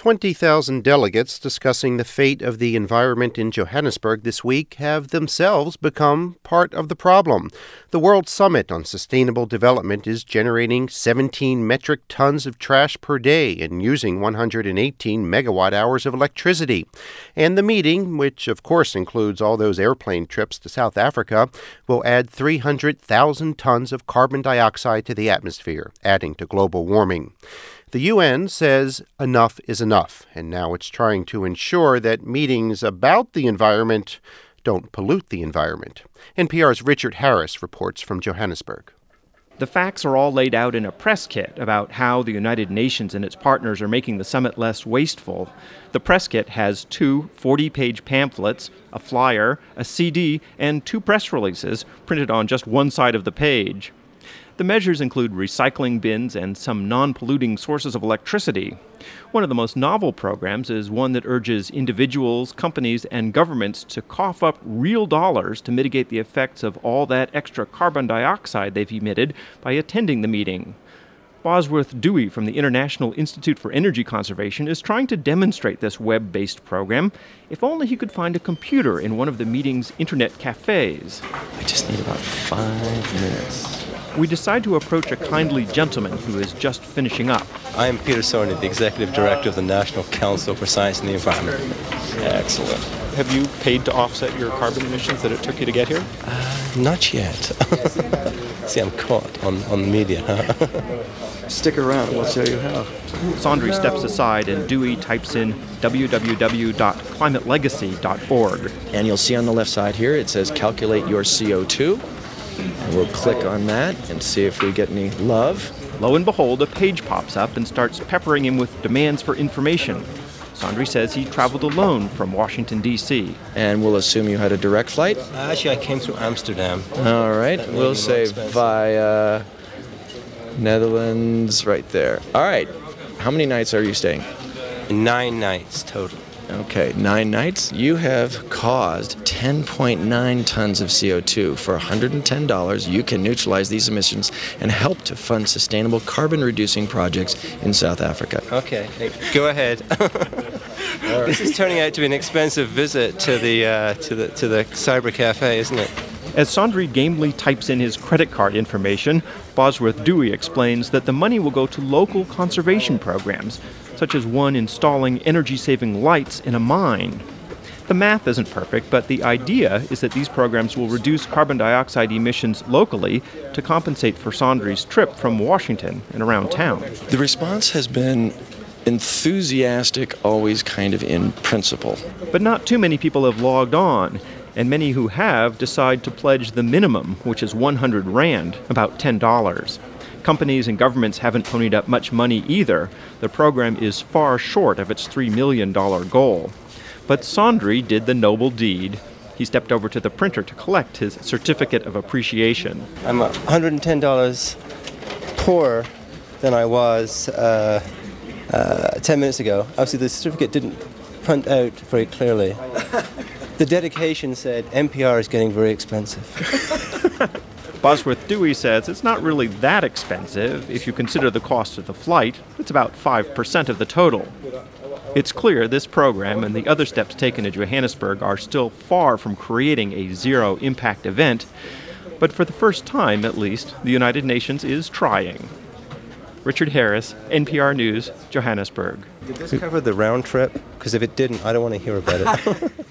20,000 delegates discussing the fate of the environment in Johannesburg this week have themselves become part of the problem. The World Summit on Sustainable Development is generating 17 metric tons of trash per day and using 118 megawatt hours of electricity. And the meeting, which of course includes all those airplane trips to South Africa, will add 300,000 tons of carbon dioxide to the atmosphere, adding to global warming. The UN says enough is enough, and now it's trying to ensure that meetings about the environment don't pollute the environment. NPR's Richard Harris reports from Johannesburg. The facts are all laid out in a press kit about how the United Nations and its partners are making the summit less wasteful. The press kit has 2 40-page pamphlets, a flyer, a CD, and 2 press releases printed on just one side of the page. The measures include recycling bins and some non-polluting sources of electricity. One of the most novel programs is one that urges individuals, companies, and governments to cough up real dollars to mitigate the effects of all that extra carbon dioxide they've emitted by attending the meeting. Bosworth Dewey from the International Institute for Energy Conservation is trying to demonstrate this web-based program. If only he could find a computer in one of the meeting's internet cafes. I just need about 5 minutes. We decide to approach a kindly gentleman who is just finishing up. I am Peter Sorney, the Executive Director of the National Council for Science and the Environment. Excellent. Have you paid to offset your carbon emissions that it took you to get here? Not yet. See, I'm caught on the media. Stick around, we'll show you how. Sondri steps aside and Dewey types in www.climatelegacy.org. And you'll see on the left side here, it says calculate your CO2. And we'll click on that and see if we get any love. Lo and behold, a page pops up and starts peppering him with demands for information. Sondri says he traveled alone from Washington, D.C. And we'll assume you had a direct flight? Actually, I came through Amsterdam. All right. We'll say via Netherlands right there. All right. How many nights are you staying? 9 nights total. Okay, 9 nights. You have caused 10.9 tons of CO2. For $110, you can neutralize these emissions and help to fund sustainable carbon-reducing projects in South Africa. Okay, go ahead. This is turning out to be an expensive visit to the cyber cafe, isn't it? As Sondri gamely types in his credit card information, Bosworth Dewey explains that the money will go to local conservation programs, such as one installing energy-saving lights in a mine. The math isn't perfect, but the idea is that these programs will reduce carbon dioxide emissions locally to compensate for Sondri's trip from Washington and around town. The response has been enthusiastic, always kind of in principle. But not too many people have logged on, and many who have decide to pledge the minimum, which is 100 Rand, about $10. Companies and governments haven't ponied up much money either. The program is far short of its $3 million goal. But Sondri did the noble deed. He stepped over to the printer to collect his certificate of appreciation. I'm $110 poorer than I was 10 minutes ago. Obviously, the certificate didn't print out very clearly. The dedication said, NPR is getting very expensive. Bosworth Dewey says it's not really that expensive. If you consider the cost of the flight, it's about 5% of the total. It's clear this program and the other steps taken in Johannesburg are still far from creating a zero-impact event, but for the first time, at least, the United Nations is trying. Richard Harris, NPR News, Johannesburg. Did this cover the round trip? Because if it didn't, I don't want to hear about it.